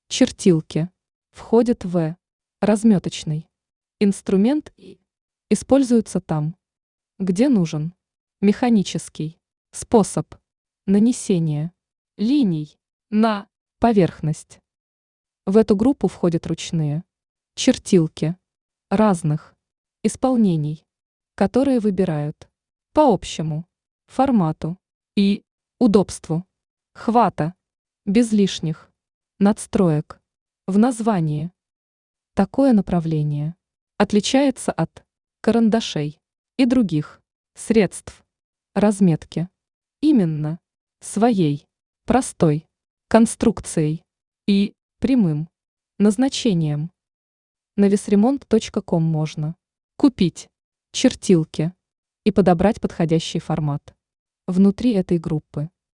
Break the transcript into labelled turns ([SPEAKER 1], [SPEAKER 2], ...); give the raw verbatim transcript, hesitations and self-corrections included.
[SPEAKER 1] Чертилки. Входят в разметочный инструмент и используются там, где нужен механический способ нанесения линий на поверхность. В эту группу входят ручные чертилки разных исполнений, которые выбирают по общему формату и удобству хвата, без лишних надстроек в названии. Такое направление отличается от карандашей и других средств разметки именно своей простой конструкцией и прямым назначением. На весремонт точка ком можно купить чертилки и подобрать подходящий формат внутри этой группы.